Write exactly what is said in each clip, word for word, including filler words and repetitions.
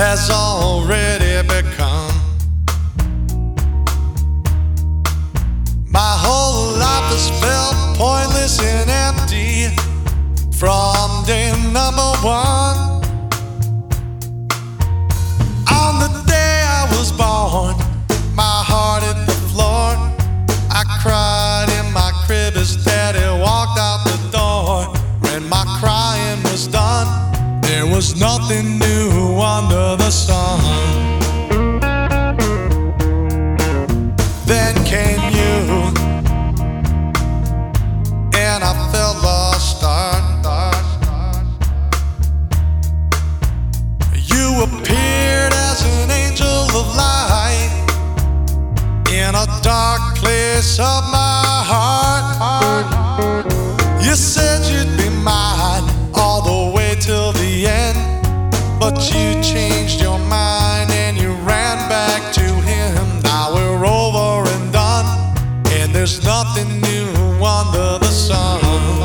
has already become. My whole life has felt pointless and empty from day number one. On the day I was born, my heart hit the floor. I cried in my crib as Daddy walked out the door. When my crying was done, there was nothing new under the sun. Then came you, and I felt lost. Start, start, start. You appeared as an angel of light in a dark place of my heart. You said you'd be mine all the way till the end, but you changed your mind and you ran back to him. Now we're over and done, and there's nothing new under the sun.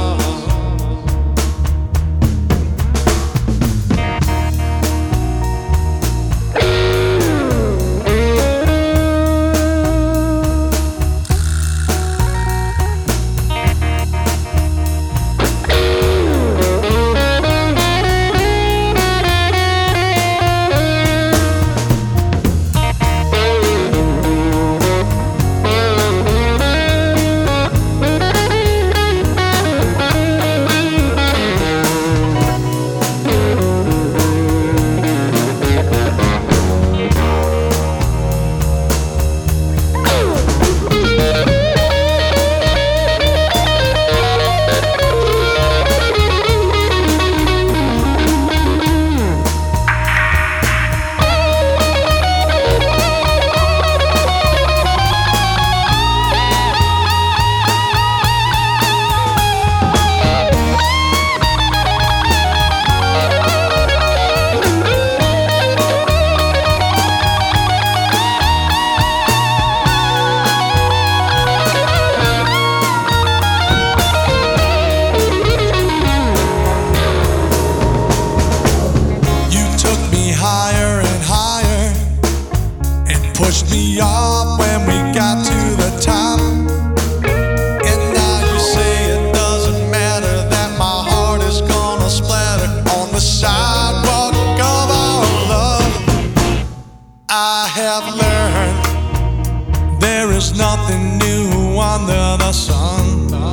Pushed me up when we got to the top, and now you say it doesn't matter, that my heart is gonna splatter on the sidewalk of our love. I have learned there is nothing new under the sun.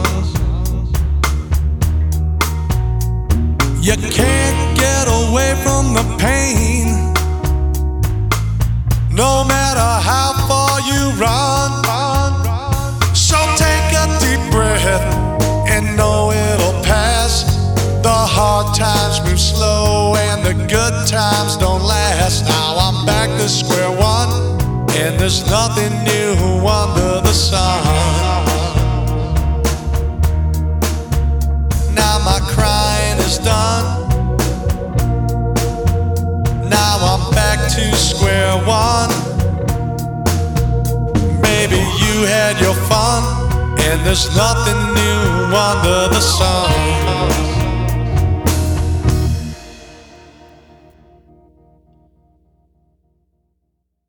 You can't get away from the pain, no matter how far you run. So take a deep breath and know it'll pass. The hard times move slow and the good times don't last. Now I'm back to square one, and there's nothing new under the sun. Now my crying is done. Now I'm back to square one. Baby, you had your fun, and there's nothing new under the sun.